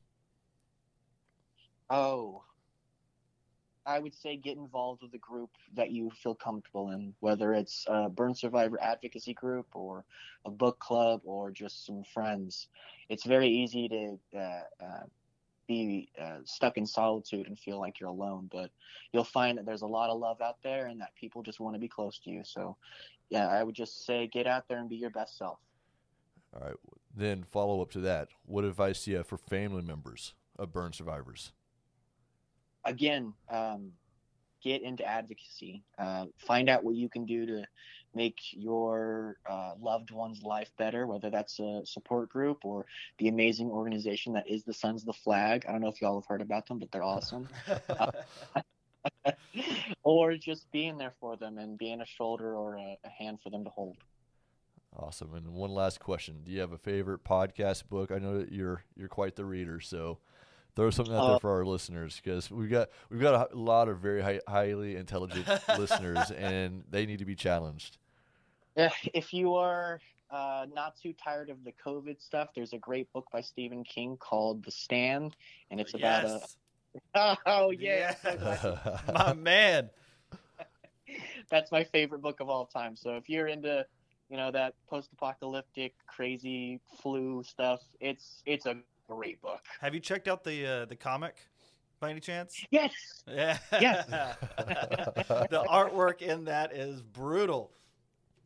Oh, I would say get involved with a group that you feel comfortable in, whether it's a burn survivor advocacy group or a book club or just some friends. It's very easy to be stuck in solitude and feel like you're alone, but you'll find that there's a lot of love out there and that people just want to be close to you. So, yeah, I would just say get out there and be your best self. All right. Then follow up to that. What advice do you have for family members of burn survivors? Again, get into advocacy. Find out what you can do to make your loved one's life better, whether that's a support group or the amazing organization that is the Sons of the Flag. I don't know if y'all have heard about them, but they're awesome. Or just being there for them and being a shoulder or a hand for them to hold. Awesome. And one last question: do you have a favorite podcast book? I know that you're quite the reader, so throw something out there for our listeners, because we've got a lot of very highly intelligent listeners, and they need to be challenged. If you are not too tired of the COVID stuff, there's a great book by Stephen King called The Stand, and it's about Oh yeah, my man. That's my favorite book of all time. So if you're into that post-apocalyptic crazy flu stuff, it's a great book. Have you checked out the comic by any chance? Yes. Yeah. Yes. The artwork in that is brutal.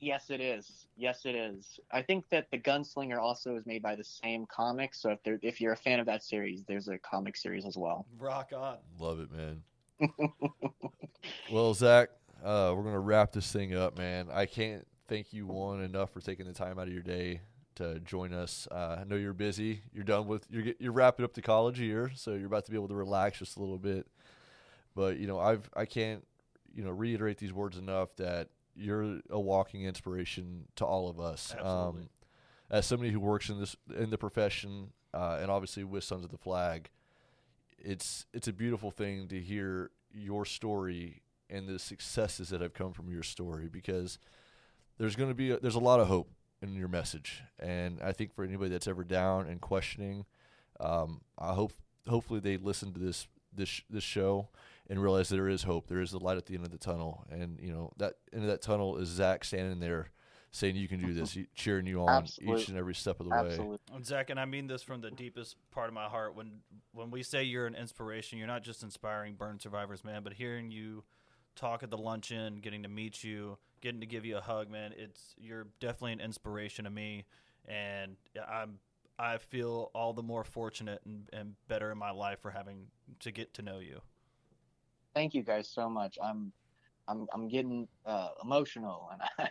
Yes, it is. Yes, it is. I think that the Gunslinger also is made by the same comic. So if you're a fan of that series, there's a comic series as well. Rock on. Love it, man. Well, Zach, we're gonna wrap this thing up, man. I can't thank you enough for taking the time out of your day to join us. I know you're busy. You're done with you're wrapping up the college year, so you're about to be able to relax just a little bit. But I can't reiterate these words enough that you're a walking inspiration to all of us. Absolutely. As somebody who works in the profession, and obviously with Sons of the Flag, it's a beautiful thing to hear your story and the successes that have come from your story, because there's a lot of hope in your message. And I think for anybody that's ever down and questioning, hopefully they listen to this show and realize there is hope. There is a light at the end of the tunnel, and that end of that tunnel is Zach standing there saying you can do this, cheering you on each and every step of the way. And Zach, and I mean this from the deepest part of my heart. When we say you're an inspiration, you're not just inspiring burn survivors, man, but hearing you talk at the luncheon, getting to meet you, getting to give you a hug, man, you're definitely an inspiration to me, and I feel all the more fortunate and better in my life for having to get to know you. Thank you guys so much. I'm getting emotional, and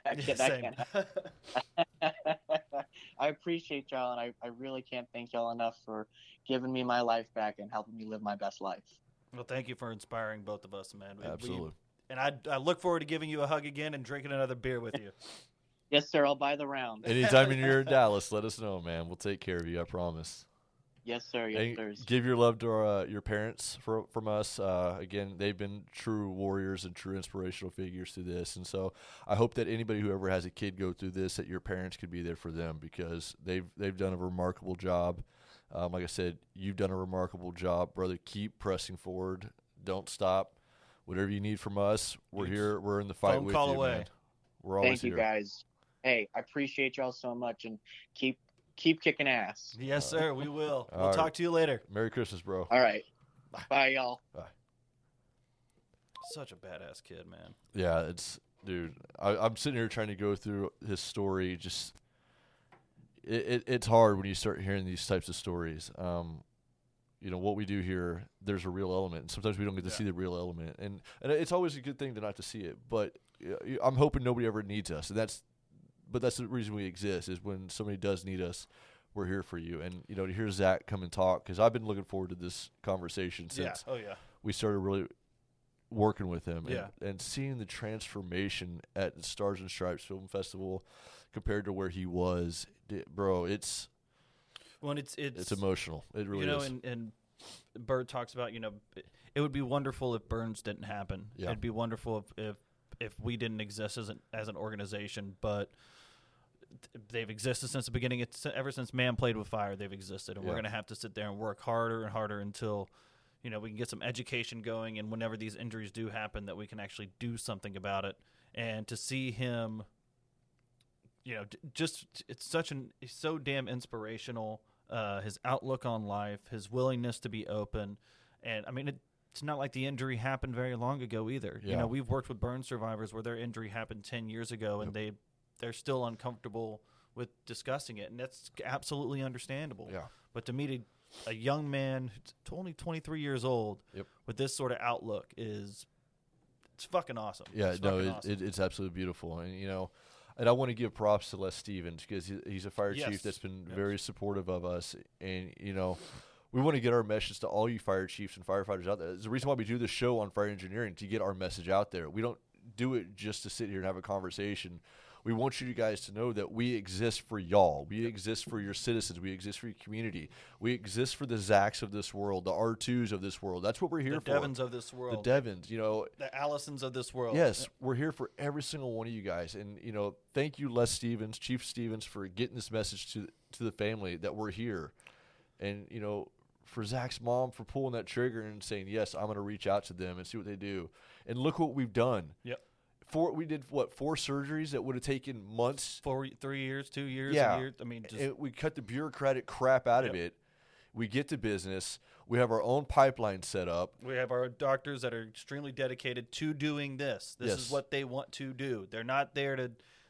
I appreciate y'all, and I really can't thank y'all enough for giving me my life back and helping me live my best life. Well, thank you for inspiring both of us, man. Absolutely. And I look forward to giving you a hug again and drinking another beer with you. Yes, sir. I'll buy the round. Anytime you're in Dallas, let us know, man. We'll take care of you. I promise. Yes, sir. Yes, sir. Give your love to your parents from us. Again, they've been true warriors and true inspirational figures through this. And so I hope that anybody who ever has a kid go through this, that your parents could be there for them, because they've done a remarkable job. Like I said, you've done a remarkable job, brother. Keep pressing forward. Don't stop. Whatever you need from us, we're here. We're in the fight with you, away. Man. We're always here. Thank you, guys. Hey, I appreciate y'all so much, and keep kicking ass. Yes, sir. We will. We'll talk to you later. Merry Christmas, bro. All right. Bye, y'all. Bye. Such a badass kid, man. Yeah, dude. I'm sitting here trying to go through his story. Just it's hard when you start hearing these types of stories. What we do here, there's a real element, and sometimes we don't get to see the real element, and it's always a good thing to not to see it. But I'm hoping nobody ever needs us, and that's the reason we exist, is when somebody does need us, we're here for you. And to hear Zach come and talk, because I've been looking forward to this conversation since we started really working with him, and seeing the transformation at the Stars and Stripes Film Festival compared to where he was, bro. It's emotional. It really is. And Bert talks about, it would be wonderful if Burns didn't happen. Yeah. It'd be wonderful if we didn't exist as an organization, but they've existed since the beginning. Ever since man played with fire, they've existed, and we're going to have to sit there and work harder and harder until we can get some education going, and whenever these injuries do happen, that we can actually do something about it. And to see him, he's so damn inspirational. His outlook on life, his willingness to be open, and I mean, it's not like the injury happened very long ago either. Yeah. We've worked with burn survivors where their injury happened 10 years ago, and they're still uncomfortable with discussing it, and that's absolutely understandable. Yeah. But to meet a young man who's only 23 years old with this sort of outlook it's fucking awesome. Yeah, awesome. It's absolutely beautiful, and and I want to give props to Les Stevens, because he's a fire chief that's been very supportive of us. And, we want to get our message to all you fire chiefs and firefighters out there. There's the reason why we do this show on fire engineering, to get our message out there. We don't do it just to sit here and have a conversation. We want you guys to know that we exist for y'all. We exist for your citizens. We exist for your community. We exist for the Zachs of this world, the R2s of this world. That's what we're here for. The Devons of this world. The Devons, The Allisons of this world. Yes, we're here for every single one of you guys. And, thank you, Les Stevens, Chief Stevens, for getting this message to the family that we're here. And, for Zach's mom for pulling that trigger and saying, yes, I'm going to reach out to them and see what they do. And look what we've done. Yep. We did 4 surgeries that would have taken months. 3 years, 2 years, Yeah. a year. I mean, we cut the bureaucratic crap out of it. We get to business. We have our own pipeline set up. We have our doctors that are extremely dedicated to doing this. This is what they want to do. They're not there to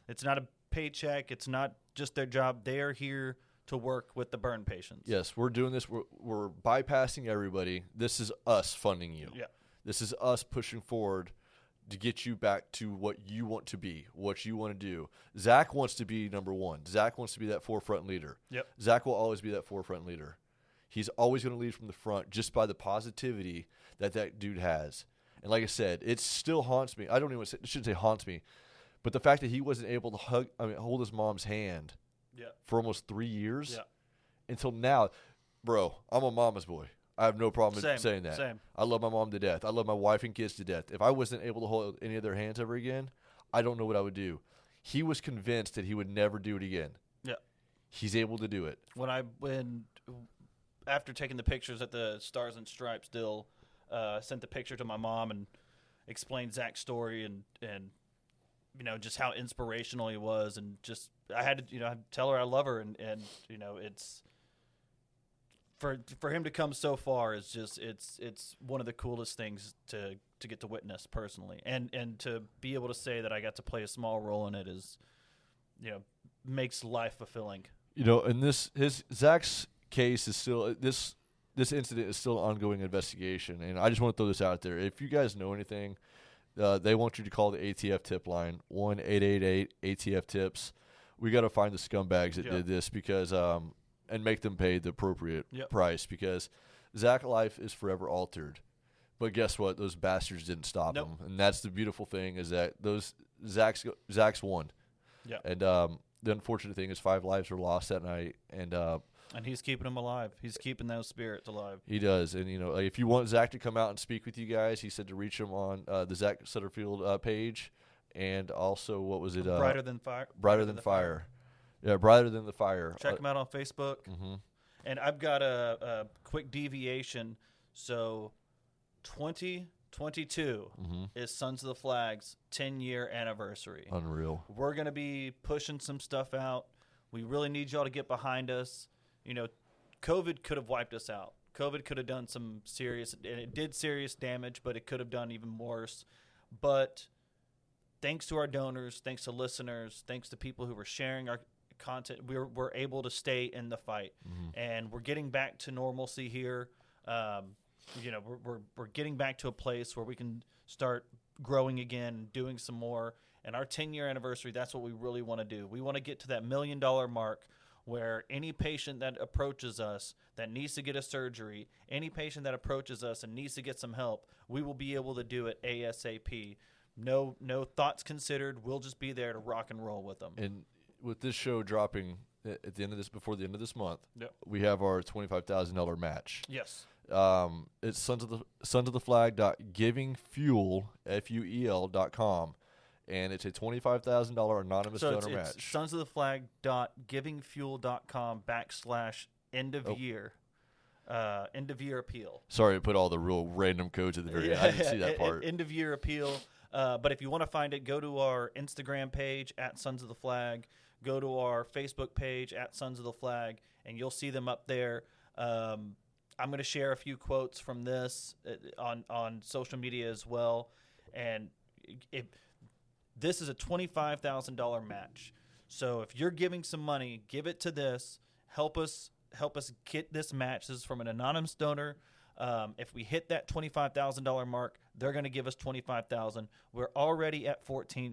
It's not a paycheck. It's not just their job. They are here to work with the burn patients. Yes, we're doing this. We're bypassing everybody. This is us funding you. Yeah. This is us pushing forward to get you back to what you want to be, what you want to do. Zach wants to be number one. Zach wants to be that forefront leader. Yep. Zach will always be that forefront leader. He's always going to lead from the front just by the positivity that dude has. And like I said, it still haunts me. I don't even shouldn't say haunts me, but the fact that he wasn't able to hold his mom's hand for almost 3 years until now. Bro, I'm a mama's boy. I have no problem saying that. Same. I love my mom to death. I love my wife and kids to death. If I wasn't able to hold any of their hands ever again, I don't know what I would do. He was convinced that he would never do it again. Yeah. He's able to do it. When after taking the pictures at the Stars and Stripes deal, sent the picture to my mom and explained Zach's story and just how inspirational he was, and just I had to tell her I love her, and it's for him to come so far is just it's one of the coolest things to get to witness personally, and to be able to say that I got to play a small role in it is makes life fulfilling. And Zach's case is still this incident is still an ongoing investigation, and I just want to throw this out there. If you guys know anything, they want you to call the ATF tip line 1-888-ATF-TIPS. We got to find the scumbags that did this because and make them pay the appropriate price, because Zach's life is forever altered. But guess what? Those bastards didn't stop him, and that's the beautiful thing is that those Zach's won. Yeah, and the unfortunate thing is 5 lives were lost that night, and he's keeping them alive. He's keeping those spirits alive. He does. And, if you want Zach to come out and speak with you guys, he said to reach him on the Zach Sutterfield page. And also, what was it? Brighter Than Fire. Brighter Than Fire. Yeah, Brighter Than the Fire. Check him out on Facebook. Mm-hmm. And I've got a quick deviation. So 2022 is Sons of the Flag's 10-year anniversary. Unreal. We're going to be pushing some stuff out. We really need y'all to get behind us. COVID could have wiped us out. COVID could have done some serious, and it did serious damage, but it could have done even worse. But thanks to our donors, thanks to listeners, thanks to people who were sharing our content, we're able to stay in the fight. And we're getting back to normalcy here. We're getting back to a place where we can start growing again, doing some more. And our 10-year anniversary, that's what we really want to do. We want to get to that $1 million mark, where any patient that approaches us that needs to get a surgery, any patient that approaches us and needs to get some help, we will be able to do it ASAP. No thoughts considered. We'll just be there to rock and roll with them. And with this show dropping at the end of this, before the end of this month, we have our $25,000 match. Yes. It's sons of the flag.givingfuel.com. And it's a $25,000 anonymous donor match. It's sonsoftheflag.givingfuel.com/end of year appeal. Sorry, I put all the real random codes at the very end. I didn't see that part. End of year appeal. But if you want to find it, go to our Instagram page at Sons of the Flag. Go to our Facebook page at Sons of the Flag, and you'll see them up there. I'm going to share a few quotes from this on social media as well. And this is a $25,000 match. So if you're giving some money, give it to this. Help us get this match. This is from an anonymous donor. If we hit that $25,000 mark, they're going to give us $25,000. We're already at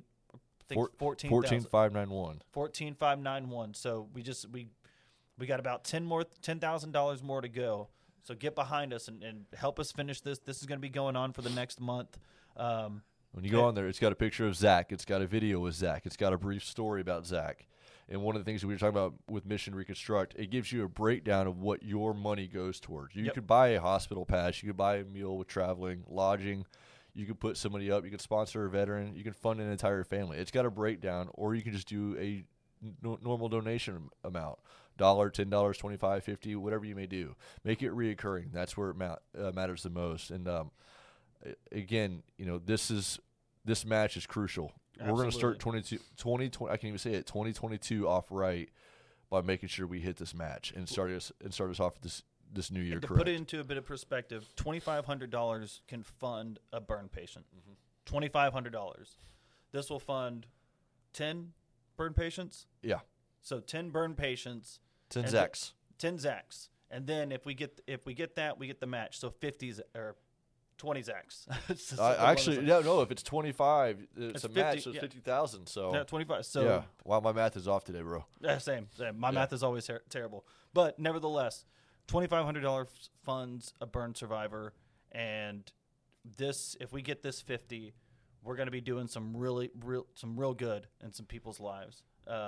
14,591. 14,591. So we got about $10,000 more to go. So get behind us and help us finish this. This is going to be going on for the next month. When you go on there, it's got a picture of Zach. It's got a video of Zach. It's got a brief story about Zach. And one of the things that we were talking about with Mission Reconstruct, it gives you a breakdown of what your money goes towards. You could buy a hospital pass. You could buy a meal with traveling, lodging. You could put somebody up. You could sponsor a veteran. You can fund an entire family. It's got a breakdown, or you can just do a normal donation amount. $1, $10, $25, $50, whatever you may do. Make it reoccurring. That's where it matters the most. And again, this match is crucial. Absolutely. We're going to start 2020. I can't even say it. 2022 off right by making sure we hit this match and start us off this new year. To correct. Put it into a bit of perspective, $2,500 can fund a burn patient. $2,500. This will fund 10 burn patients. Yeah. So 10 burn patients. 10 and Zacks. 10 Zacks. And then if we get that, we get the match. So 50 or 20 Zacks. Actually, no. If it's 25, it's a 50, match. So it's 50,000. So yeah, 25. So yeah. Wow, my math is off today, bro. yeah, same. My math is always terrible. But nevertheless, $2,500 funds a burn survivor, and this, if we get this 50, we're going to be doing some real good in some people's lives.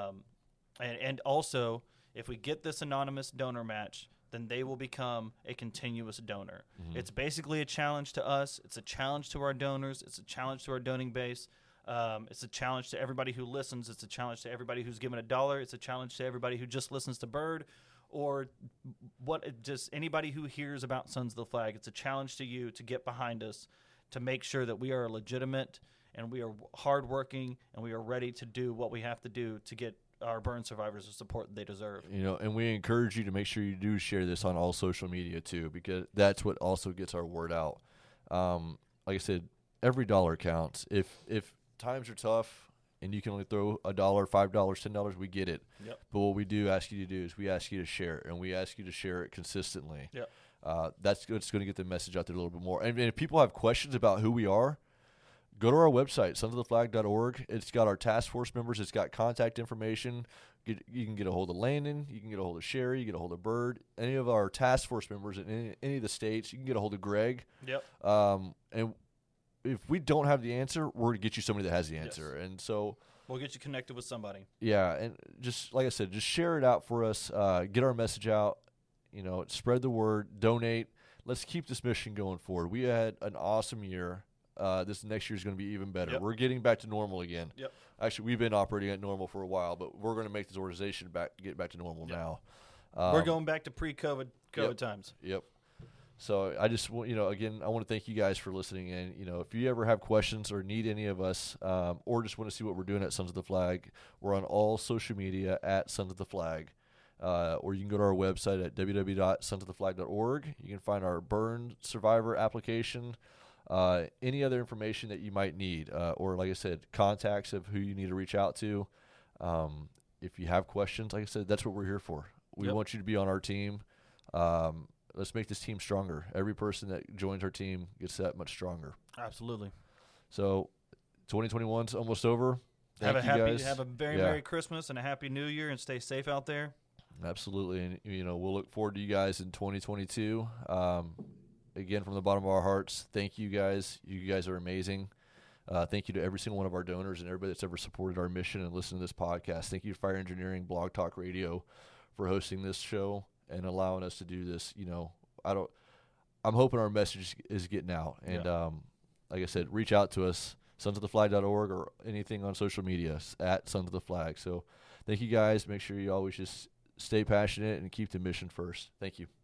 And also, if we get this anonymous donor match, then they will become a continuous donor. Mm-hmm. It's basically a challenge to us. It's a challenge to our donors. It's a challenge to our donating base. It's a challenge to everybody who listens. It's a challenge to everybody who's given $1. It's a challenge to everybody who just listens to Bird, or just anybody who hears about Sons of the Flag. It's a challenge to you to get behind us, to make sure that we are legitimate and we are hardworking and we are ready to do what we have to do to get our burn survivors the support they deserve. And we encourage you to make sure you do share this on all social media too, because that's what also gets our word out. Like I said, every dollar counts. If times are tough and you can only throw $1, $5, $10, we get it. Yep. But what we do ask you to do is we ask you to share it, and we ask you to share it consistently. Yep. That's going to get the message out there a little bit more. And if people have questions about who we are, go to our website, sonsoftheflag.org. It's got our task force members. It's got contact information. You can get a hold of Landon. You can get a hold of Sherry. You get a hold of Bird. Any of our task force members in any of the states, you can get a hold of Greg. Yep. And if we don't have the answer, we're going to get you somebody that has the answer. Yes. And so we'll get you connected with somebody. Yeah, and just like I said, just share it out for us. Get our message out. Spread the word. Donate. Let's keep this mission going forward. We had an awesome year. This next year is going to be even better. Yep. We're getting back to normal again. Yep. Actually, we've been operating at normal for a while, but we're going to make this organization get back to normal now. We're going back to pre-COVID times. Yep. So I just want, again, I want to thank you guys for listening. And, if you ever have questions or need any of us, or just want to see what we're doing at Sons of the Flag, we're on all social media at Sons of the Flag. Or you can go to our website at www.sonsoftheflag.org. You can find our burn survivor application, any other information that you might need, or like I said, contacts of who you need to reach out to. If you have questions, like I said, that's what we're here for. We want you to be on our team. Let's make this team stronger. Every person that joins our team gets that much stronger. Absolutely. So 2021's almost over. Have a very Merry Christmas and a Happy New Year, and stay safe out there. Absolutely. And, we'll look forward to you guys in 2022. Again, from the bottom of our hearts, thank you guys. You guys are amazing. Thank you to every single one of our donors and everybody that's ever supported our mission and listened to this podcast. Thank you to Fire Engineering Blog Talk Radio for hosting this show and allowing us to do this. I'm hoping our message is getting out. And like I said, reach out to us, sonsoftheflag.org, or anything on social media at Sons of the Flag. So thank you guys. Make sure you always just stay passionate and keep the mission first. Thank you.